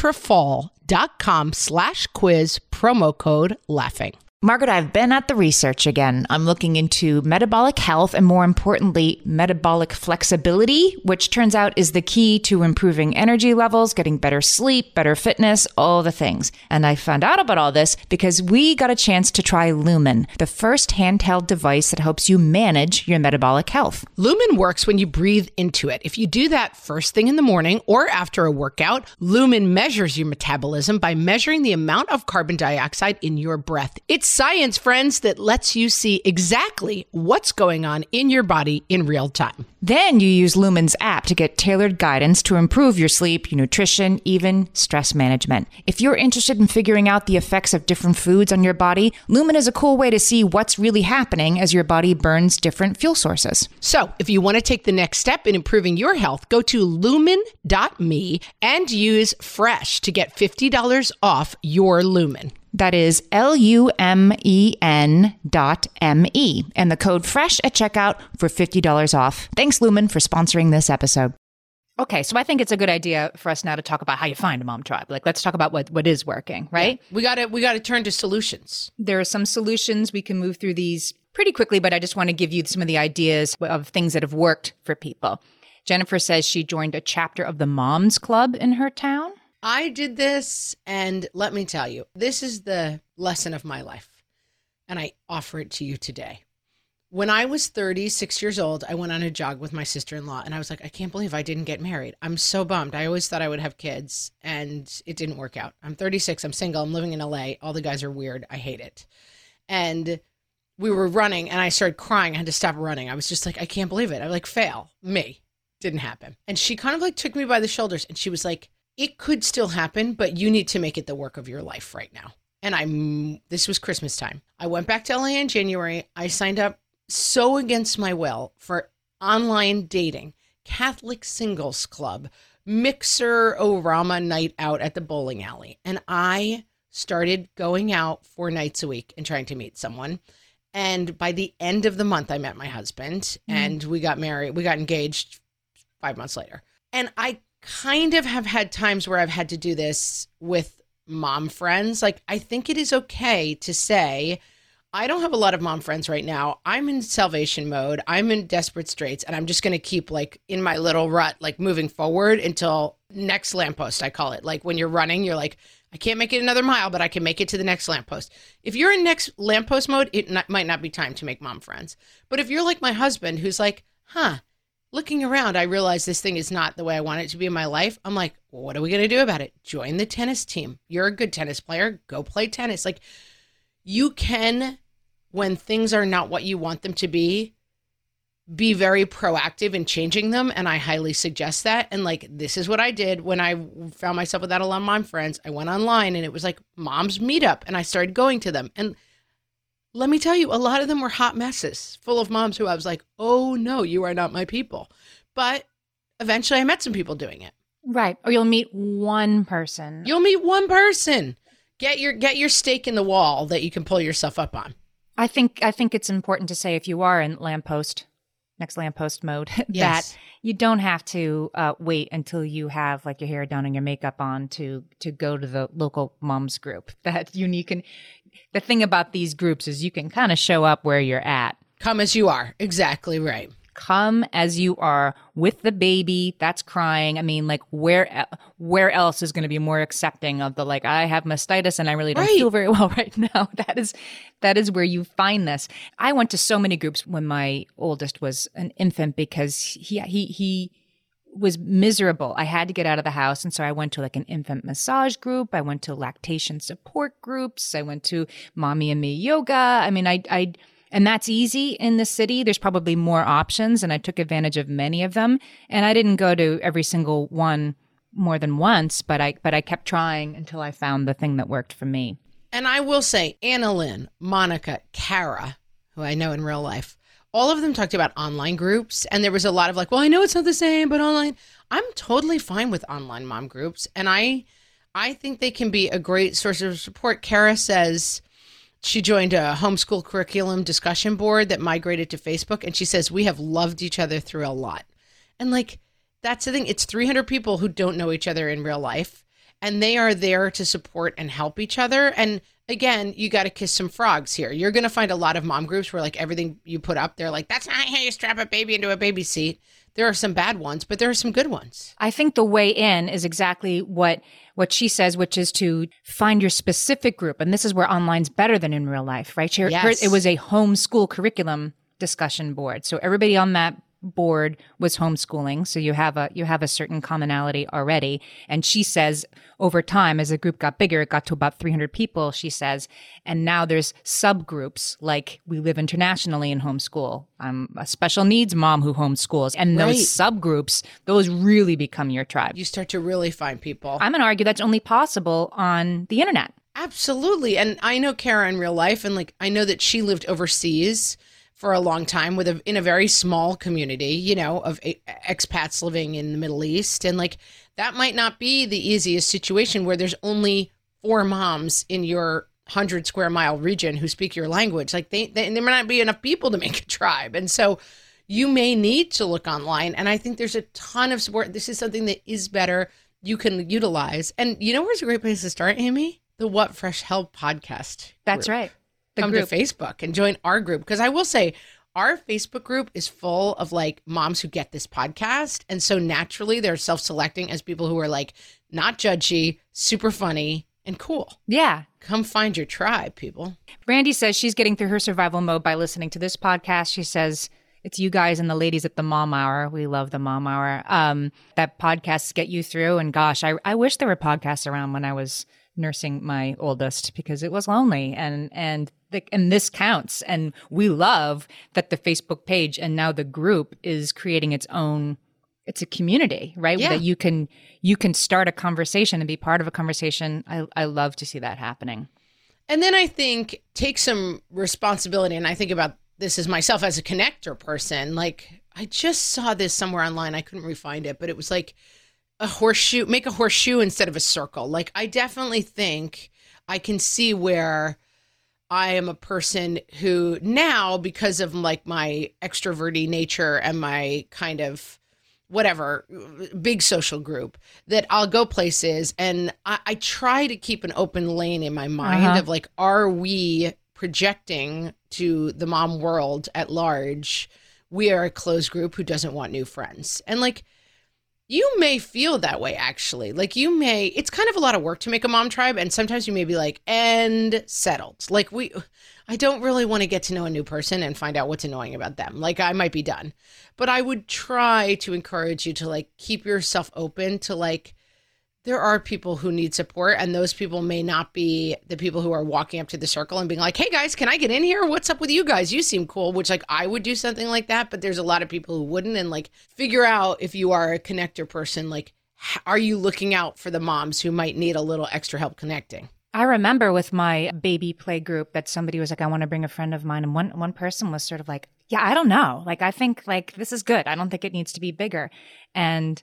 B: Nutrafol.com slash quiz, promo code LAUGHING.
A: Margaret, I've been at the research again. I'm looking into metabolic health and, more importantly, metabolic flexibility, which turns out is the key to improving energy levels, getting better sleep, better fitness, all the things. And I found out about all this because we got a chance to try Lumen, the first handheld device that helps you manage your metabolic health.
B: Lumen works when you breathe into it. If you do that first thing in the morning or after a workout, Lumen measures your metabolism by measuring the amount of carbon dioxide in your breath. It's science, friends, that lets you see exactly what's going on in your body in real time.
A: Then you use Lumen's app to get tailored guidance to improve your sleep, your nutrition, even stress management. If you're interested in figuring out the effects of different foods on your body, Lumen is a cool way to see what's really happening as your body burns different fuel sources.
B: So if you want to take the next step in improving your health, go to lumen dot me and use FRESH to get fifty dollars off your Lumen.
A: That is L U M E N dot M E. And the code FRESH at checkout for fifty dollars off. Thanks, Lumen, for sponsoring this episode. Okay, so I think it's a good idea for us now to talk about how you find a mom tribe. Like, let's talk about what, what is working, right?
B: Yeah. We got to we got to turn to solutions.
A: There are some solutions. We can move through these pretty quickly, but I just want to give you some of the ideas of things that have worked for people. Jennifer says she joined a chapter of the Moms Club in her town.
B: I did this, and let me tell you, this is the lesson of my life, and I offer it to you today. When I was thirty-six years old, I went on a jog with my sister-in-law, and I was like, I can't believe I didn't get married. I'm so bummed. I always thought I would have kids, and it didn't work out. I'm thirty-six. I'm single. I'm living in L A. All the guys are weird. I hate it. And we were running, and I started crying. I had to stop running. I was just like, I can't believe it. I like, fail. Me. Didn't happen. And she kind of like took me by the shoulders, and she was like, it could still happen, but you need to make it the work of your life right now. And I, this was Christmas time. I went back to L A in January. I signed up so against my will for online dating, Catholic Singles Club, Mixer Orama night out at the bowling alley. And I started going out four nights a week and trying to meet someone. And by the end of the month, I met my husband mm. and we got married. We got engaged five months later. And I kind of have had times where I've had to do this with mom friends. Like, I think it is okay to say, I don't have a lot of mom friends right now. I'm in salvation mode. I'm in desperate straits. And I'm just going to keep like in my little rut, like moving forward until next lamppost, I call it. Like when you're running, you're like, I can't make it another mile, but I can make it to the next lamppost. If you're in next lamppost mode, it not, might not be time to make mom friends. But if you're like my husband, who's like, huh, looking around, I realize this thing is not the way I want it to be in my life. I'm like, well, what are we going to do about it? Join the tennis team. You're a good tennis player. Go play tennis. Like, you can, when things are not what you want them to be, be very proactive in changing them. And I highly suggest that. And like, this is what I did when I found myself without a lot of mom friends. I went online and it was like Mom's Meetup, and I started going to them. And let me tell you, a lot of them were hot messes full of moms who I was like, oh no, you are not my people. But eventually I met some people doing it.
A: Right. Or you'll meet one person.
B: You'll meet one person. Get your get your stake in the wall that you can pull yourself up on.
A: I think I think it's important to say, if you are in lamppost, next lamppost mode,
B: yes.
A: that you don't have to uh, wait until you have like your hair done and your makeup on to to go to the local moms group. That you, you can. The thing about these groups is you can kind of show up where you're at.
B: Come as you are. Exactly right.
A: Come as you are with the baby that's crying. I mean, like, where where else is going to be more accepting of the, like, I have mastitis and I really don't
B: right.
A: feel very well right now. That is that is where you find this. I went to so many groups when my oldest was an infant because he he he was miserable. I had to get out of the house. And so I went to like an infant massage group. I went to lactation support groups. I went to Mommy and Me yoga. I mean, I I And that's easy in the city. There's probably more options, and I took advantage of many of them. And I didn't go to every single one more than once, but I but I kept trying until I found the thing that worked for me.
B: And I will say, Anna Lynn, Monica, Kara, who I know in real life, all of them talked about online groups. And there was a lot of like, well, I know it's not the same, but online. I'm totally fine with online mom groups. And I, I think they can be a great source of support. Kara says she joined a homeschool curriculum discussion board that migrated to Facebook. And she says, we have loved each other through a lot. And like, that's the thing. It's three hundred people who don't know each other in real life. And they are there to support and help each other. And again, you got to kiss some frogs here. You're going to find a lot of mom groups where like everything you put up, they're like, that's not how you strap a baby into a baby seat. There are some bad ones, but there are some good ones.
A: I think the way in is exactly what what she says, which is to find your specific group. And this is where online's better than in real life, right? She,
B: yes.
A: her, it was a homeschool curriculum discussion board. So everybody on that board was homeschooling. So you have a you have a certain commonality already. And she says over time, as the group got bigger, it got to about three hundred people, she says. And now there's subgroups like We Live Internationally in Homeschool. I'm a special needs mom who homeschools. And those
B: right.
A: subgroups, those really become your tribe.
B: You start to really find people.
A: I'm going to argue that's only possible on the internet.
B: Absolutely. And I know Kara in real life. And like, I know that she lived overseas for a long time with a, in a very small community, you know, of expats living in the Middle East. And like, that might not be the easiest situation where there's only four moms in your hundred square mile region who speak your language. Like they, they there might not be enough people to make a tribe. And so you may need to look online. And I think there's a ton of support. This is something that is better you can utilize. And you know where's a great place to start, Amy? The What Fresh Hell podcast.
A: That's
B: group.
A: right. The
B: Come
A: group.
B: to Facebook and join our group. Because I will say, our Facebook group is full of like moms who get this podcast. And so naturally they're self-selecting as people who are like not judgy, super funny, and cool.
A: Yeah.
B: Come find your tribe, people.
A: Brandy says she's getting through her survival mode by listening to this podcast. She says it's you guys and the ladies at the Mom Hour. We love the Mom Hour. Um, that podcasts get you through. And gosh, I, I wish there were podcasts around when I was nursing my oldest because it was lonely and and the, and this counts. And we love that the Facebook page and now the group is creating its own. It's a community, right?
B: Yeah.
A: That you can you can start a conversation and be part of a conversation. I, I love to see that happening.
B: And then I think take some responsibility. And I think about this as myself as a connector person. Like I just saw this somewhere online. I couldn't re-find it, but it was like a horseshoe, make a horseshoe instead of a circle. Like I definitely think I can see where I am a person who now, because of like my extroverty nature and my kind of whatever, big social group, that I'll go places and I, I try to keep an open lane in my mind
A: Uh-huh.
B: of like, are we projecting to the mom world at large? We are a closed group who doesn't want new friends. And like, you may feel that way, actually. Like you may, it's kind of a lot of work to make a mom tribe. And sometimes you may be like, and settled. Like we, I don't really want to get to know a new person and find out what's annoying about them. Like I might be done. But I would try to encourage you to like keep yourself open to like, there are people who need support. And those people may not be the people who are walking up to the circle and being like, hey guys, can I get in here? What's up with you guys? You seem cool, which like I would do something like that. But there's a lot of people who wouldn't. And like figure out if you are a connector person, like, h- are you looking out for the moms who might need a little extra help connecting?
A: I remember with my baby play group that somebody was like, I want to bring a friend of mine. And one, one person was sort of like, yeah, I don't know. Like, I think like this is good. I don't think it needs to be bigger. And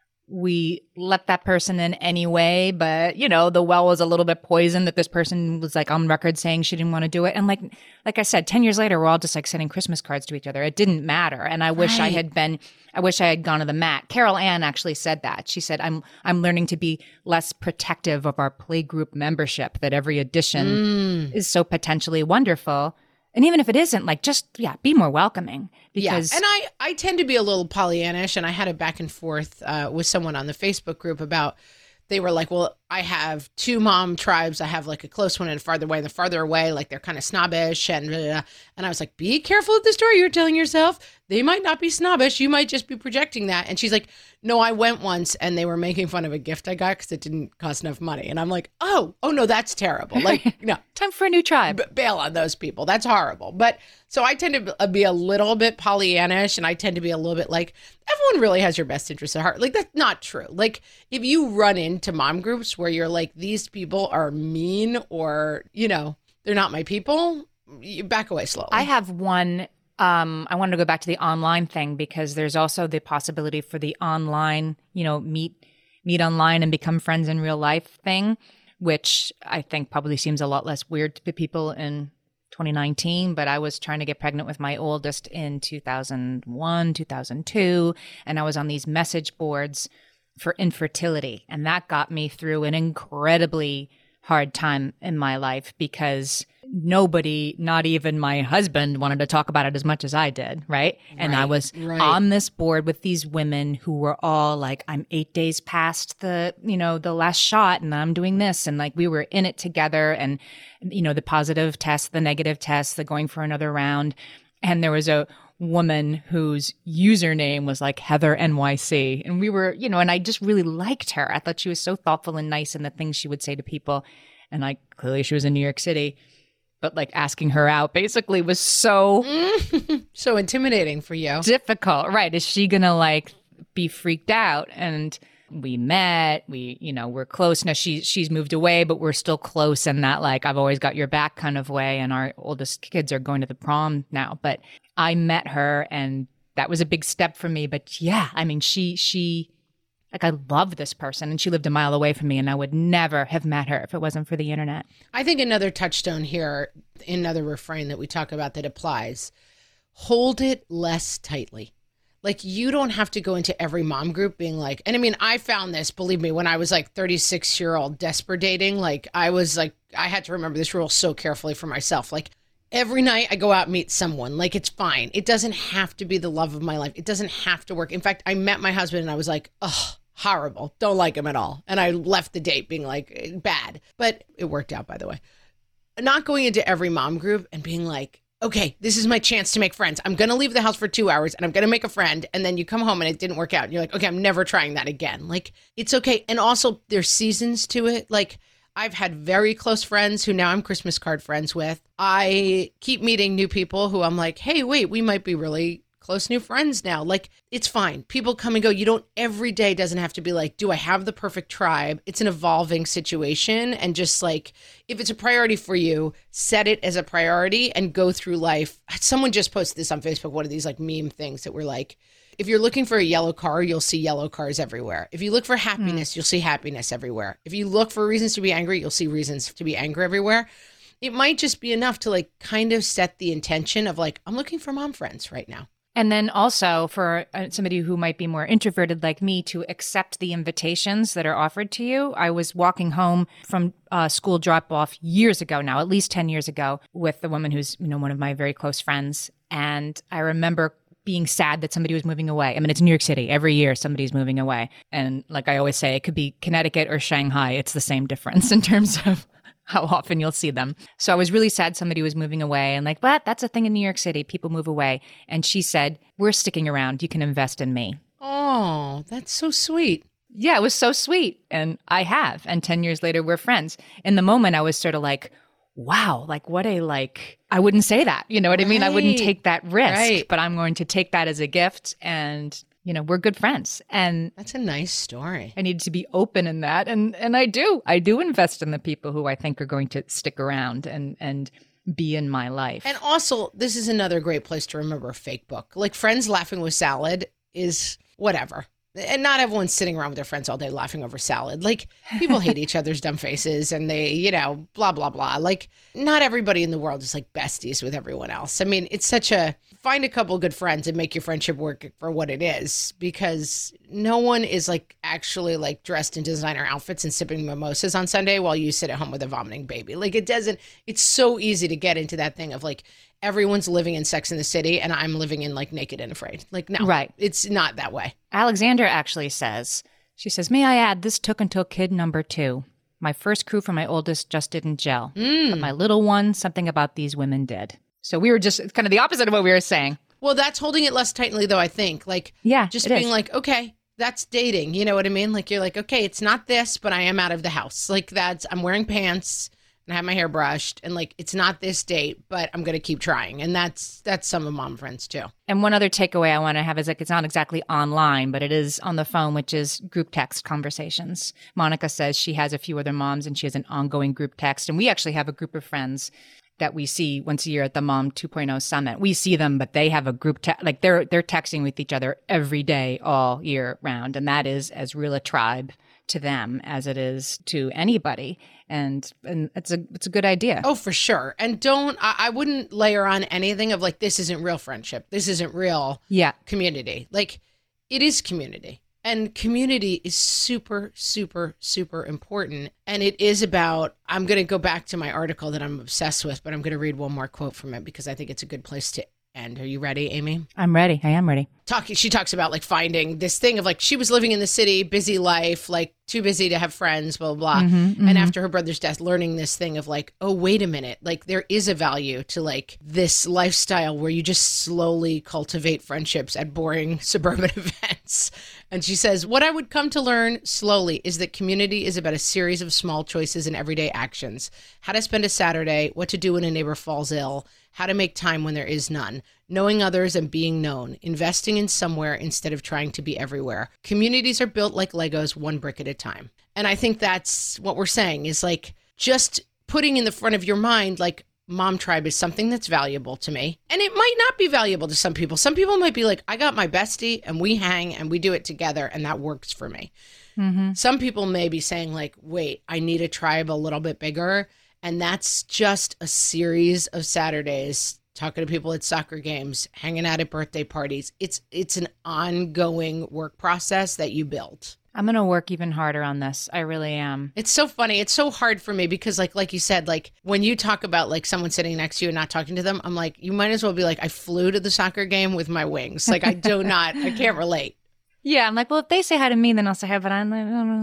A: we let that person in anyway, but you know, the well was a little bit poisoned that this person was like on record saying she didn't want to do it. And like, like I said, ten years later, we're all just like sending Christmas cards to each other. It didn't matter. And I wish I
B: Right.
A: had been, I wish I had gone to the mat. Carol Ann actually said that. She said, I'm, I'm learning to be less protective of our play group membership, that every addition
B: Mm.
A: is so potentially wonderful. And even if it isn't, like, just, yeah, be more welcoming because
B: Yeah. And I, I tend to be a little Pollyannish, and I had a back and forth uh, with someone on the Facebook group about, they were like, well, I have two mom tribes. I have like a close one and farther away, and the farther away, like they're kind of snobbish. And, blah, blah, blah. And I was like, be careful with the story you're telling yourself. They might not be snobbish. You might just be projecting that. And she's like, no, I went once and they were making fun of a gift I got because it didn't cost enough money. And I'm like, oh, oh no, that's terrible. Like, no.
A: time for a new tribe.
B: B- bail on those people. That's horrible. But so I tend to be a little bit Pollyannish, and I tend to be a little bit like, everyone really has your best interests at heart. Like, that's not true. Like, if you run into mom groups where you're like, these people are mean, or, you know, they're not my people, you back away slowly.
A: I have one. Um, I wanted to go back to the online thing because there's also the possibility for the online, you know, meet meet online and become friends in real life thing, which I think probably seems a lot less weird to people in twenty nineteen. But I was trying to get pregnant with my oldest in two thousand one, two thousand two, and I was on these message boards for infertility, and that got me through an incredibly hard time in my life because nobody, not even my husband, wanted to talk about it as much as I did, right? And I
B: Right,
A: was
B: right.
A: on this board with these women who were all like, I'm eight days past the, you know, the last shot and I'm doing this. And like, we were in it together, and, you know, the positive test, the negative test, the going for another round. And there was a woman whose username was like Heather N Y C. And we were, you know, and I just really liked her. I thought she was so thoughtful and nice in the things she would say to people. And like, clearly she was in New York City, but like asking her out basically was so
B: so intimidating for you.
A: difficult, right? Is she going to like be freaked out? And we met, we, you know, we're close. Now she, she's moved away, but we're still close in that like, I've always got your back kind of way. And our oldest kids are going to the prom now, but I met her and that was a big step for me. But yeah, I mean, she, she Like, I love this person, and she lived a mile away from me, and I would never have met her if it wasn't for the internet.
B: I think another touchstone here, another refrain that we talk about that applies, hold it less tightly. Like, you don't have to go into every mom group being like, and I mean, I found this, believe me, when I was like thirty-six year old desperate dating, like I was like, I had to remember this rule so carefully for myself. Like, every night I go out and meet someone. Like, it's fine. It doesn't have to be the love of my life. It doesn't have to work. In fact, I met my husband and I was like, oh, horrible. Don't like him at all. And I left the date being like, bad. But it worked out, by the way. Not going into every mom group and being like, okay, this is my chance to make friends. I'm going to leave the house for two hours and I'm going to make a friend. And then you come home and it didn't work out. And you're like, okay, I'm never trying that again. Like, it's okay. And also there's seasons to it. Like, I've had very close friends who now I'm Christmas card friends with. I keep meeting new people who I'm like, hey, wait, we might be really close new friends now. Like, it's fine. People come and go. You don't, every day doesn't have to be like, do I have the perfect tribe? It's an evolving situation. And just like, if it's a priority for you, set it as a priority and go through life. Someone just posted this on Facebook, one of these like meme things that were like, if you're looking for a yellow car, you'll see yellow cars everywhere. If you look for happiness, mm. you'll see happiness everywhere. If you look for reasons to be angry, you'll see reasons to be angry everywhere. It might just be enough to like kind of set the intention of like, I'm looking for mom friends right now.
A: And then also for somebody who might be more introverted like me to accept the invitations that are offered to you. I was walking home from uh, school drop-off years ago now, at least ten years ago, with a woman who's, you know, one of my very close friends. And I remember being sad that somebody was moving away. I mean, it's New York City. Every year somebody's moving away. And like I always say, it could be Connecticut or Shanghai. It's the same difference in terms of how often you'll see them. So I was really sad somebody was moving away and like, but that's a thing in New York City. People move away. And she said, we're sticking around. You can invest in me.
B: Oh, that's so sweet.
A: Yeah, it was so sweet. And I have. And ten years later, we're friends. In the moment, I was sort of like, wow, like what a like, I wouldn't say that. You know what right. I mean? I wouldn't take that risk, right. But I'm going to take that as a gift and you know, we're good friends. And
B: that's a nice story.
A: I need to be open in that. And and I do. I do invest in the people who I think are going to stick around and and be in my life.
B: And also, this is another great place to remember a fake book. Like Friends Laughing with Salad is whatever. And not everyone's sitting around with their friends all day laughing over salad. Like, people hate each other's dumb faces and they, you know, blah, blah, blah. Like, not everybody in the world is like besties with everyone else. I mean, it's such a, find a couple good friends and make your friendship work for what it is, because no one is like actually like dressed in designer outfits and sipping mimosas on Sunday while you sit at home with a vomiting baby. Like, it doesn't, it's so easy to get into that thing of like, everyone's living in Sex in the City and I'm living in like Naked and Afraid. Like, no,
A: right.
B: It's not that way.
A: Alexander actually says, she says, may I add, this took until kid number two. My first crew for my oldest just didn't gel.
B: Mm.
A: But my little one, something about these women did. So we were just it's kind of the opposite of what we were saying.
B: Well, that's holding it less tightly though, I think. Like,
A: yeah,
B: just being
A: is.
B: like, okay, that's dating. You know what I mean? Like, you're like, okay, it's not this, but I am out of the house. Like, that's, I'm wearing pants. I have my hair brushed and like, it's not this date, but I'm going to keep trying. And that's, that's some of mom friends too.
A: And one other takeaway I want to have is like, it's not exactly online, but it is on the phone, which is group text conversations. Monica says she has a few other moms and she has an ongoing group text. And we actually have a group of friends that we see once a year at the Mom two point oh Summit. We see them, but they have a group text, like they're, they're texting with each other every day, all year round. And that is as real a tribe to them as it is to anybody. And and it's a it's a good idea.
B: Oh, for sure. And don't, I, I wouldn't layer on anything of like, this isn't real friendship. This isn't real
A: yeah.
B: community. Like, it is community. And community is super, super, super important. And it is about, I'm going to go back to my article that I'm obsessed with, but I'm going to read one more quote from it because I think it's a good place to end. Are you ready, Amy?
A: I'm ready. I am ready.
B: Talking, she talks about like finding this thing of like, she was living in the city, busy life, like too busy to have friends, blah, blah, blah.
A: Mm-hmm, mm-hmm.
B: And after her brother's death, learning this thing of like, oh, wait a minute. Like, there is a value to like this lifestyle where you just slowly cultivate friendships at boring suburban events. And she says, what I would come to learn slowly is that community is about a series of small choices and everyday actions. How to spend a Saturday, what to do when a neighbor falls ill, how to make time when there is none, knowing others and being known, investing in somewhere instead of trying to be everywhere. Communities are built like Legos, one brick at a time. And I think that's what we're saying is like just putting in the front of your mind, like, Mom Tribe is something that's valuable to me. And it might not be valuable to some people. Some people might be like, I got my bestie and we hang and we do it together and that works for me. Mm-hmm. Some people may be saying like, wait, I need a tribe a little bit bigger. And that's just a series of Saturdays talking to people at soccer games, hanging out at birthday parties. It's it's an ongoing work process that you build.
A: I'm going to work even harder on this. I really am.
B: It's so funny. It's so hard for me because like like you said, like when you talk about like someone sitting next to you and not talking to them, I'm like, you might as well be like, I flew to the soccer game with my wings. Like I do not, I can't relate.
A: Yeah, I'm like, well, if they say hi to me, then I'll say hi. But I'm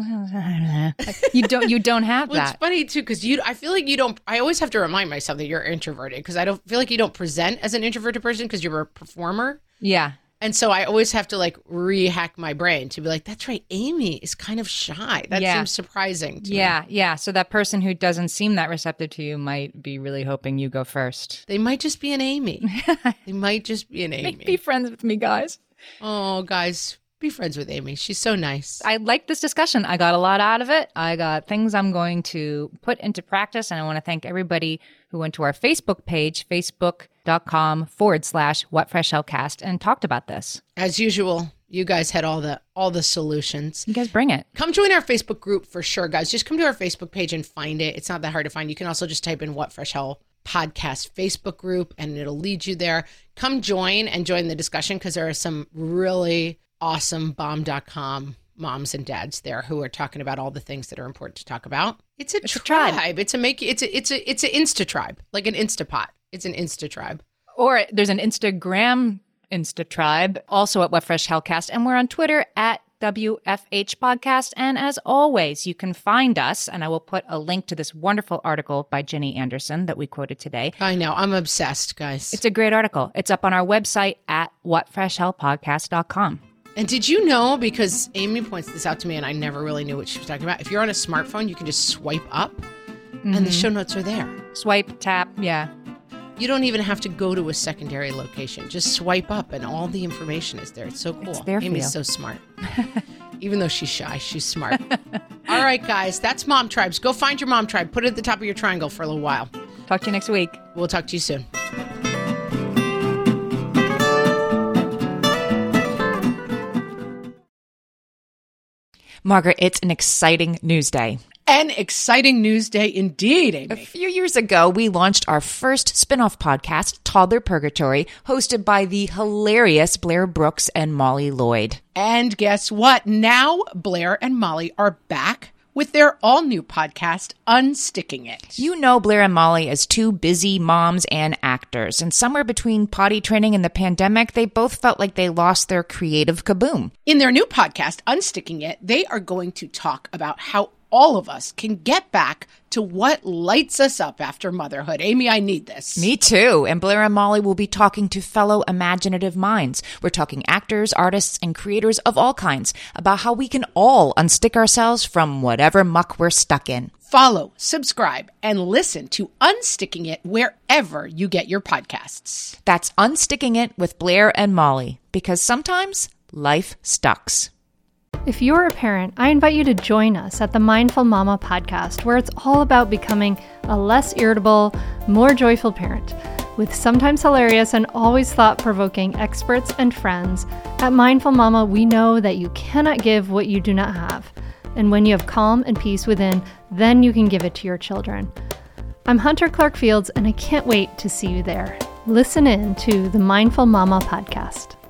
A: like, like you don't, you don't have
B: well,
A: that.
B: It's funny too because you, I feel like you don't. I always have to remind myself that you're introverted because I don't feel like you don't present as an introverted person because you're a performer.
A: Yeah,
B: and so I always have to like re-hack my brain to be like, that's right, Amy is kind of shy. That
A: yeah.
B: seems surprising to
A: yeah,
B: me.
A: Yeah, So that person who doesn't seem that receptive to you might be really hoping you go first.
B: They might just be an Amy. They might just be an Amy.
A: Be friends with me, guys.
B: Oh, guys. Be friends with Amy. She's so nice.
A: I like this discussion. I got a lot out of it. I got things I'm going to put into practice. And I want to thank everybody who went to our Facebook page, facebook.com forward slash What Fresh Hell Cast, and talked about this.
B: As usual, you guys had all the all the solutions.
A: You guys bring it.
B: Come join our Facebook group for sure, guys. Just come to our Facebook page and find it. It's not that hard to find. You can also just type in What Fresh Hell Podcast Facebook group and it'll lead you there. Come join and join the discussion because there are some really awesome bomb dot com moms and dads there who are talking about all the things that are important to talk about. It's a,
A: it's
B: tribe.
A: a tribe.
B: It's a make it's a it's a it's an Insta tribe, like an Instapot. It's an Insta tribe.
A: Or there's an Instagram Insta tribe, also at What Fresh Hellcast, and we're on Twitter at W F H Podcast. And as always, you can find us, and I will put a link to this wonderful article by Jenny Anderson that we quoted today.
B: I know. I'm obsessed, guys.
A: It's a great article. It's up on our website at what fresh hell podcast dot com.
B: And did you know, because Amy points this out to me and I never really knew what she was talking about, if you're on a smartphone, you can just swipe up mm-hmm. and the show notes are there.
A: Swipe, tap, yeah.
B: You don't even have to go to a secondary location. Just swipe up and all the information is there. It's so cool.
A: It's there for
B: Amy's
A: you.
B: so smart. Even though she's shy, she's smart. All right, guys, that's Mom Tribes. Go find your Mom Tribe. Put it at the top of your triangle for a little while.
A: Talk to you next week.
B: We'll talk to you soon.
A: Margaret, it's an exciting news day.
C: An exciting news day indeed, Amy.
A: A few years ago, we launched our first spin-off podcast, Toddler Purgatory, hosted by the hilarious Blair Brooks and Molly Lloyd.
C: And guess what? Now Blair and Molly are back with their all-new podcast, Unsticking It.
A: You know Blair and Molly as two busy moms and actors, and somewhere between potty training and the pandemic, they both felt like they lost their creative kaboom.
C: In their new podcast, Unsticking It, they are going to talk about how all of us can get back to what lights us up after motherhood. Amy, I need this.
A: Me too. And Blair and Molly will be talking to fellow imaginative minds. We're talking actors, artists, and creators of all kinds about how we can all unstick ourselves from whatever muck we're stuck in.
C: Follow, subscribe, and listen to Unsticking It wherever you get your podcasts.
A: That's Unsticking It with Blair and Molly, because sometimes life sucks.
D: If you're a parent, I invite you to join us at the Mindful Mama podcast, where it's all about becoming a less irritable, more joyful parent. With sometimes hilarious and always thought-provoking experts and friends, at Mindful Mama, we know that you cannot give what you do not have. And when you have calm and peace within, then you can give it to your children. I'm Hunter Clark Fields, and I can't wait to see you there. Listen in to the Mindful Mama podcast.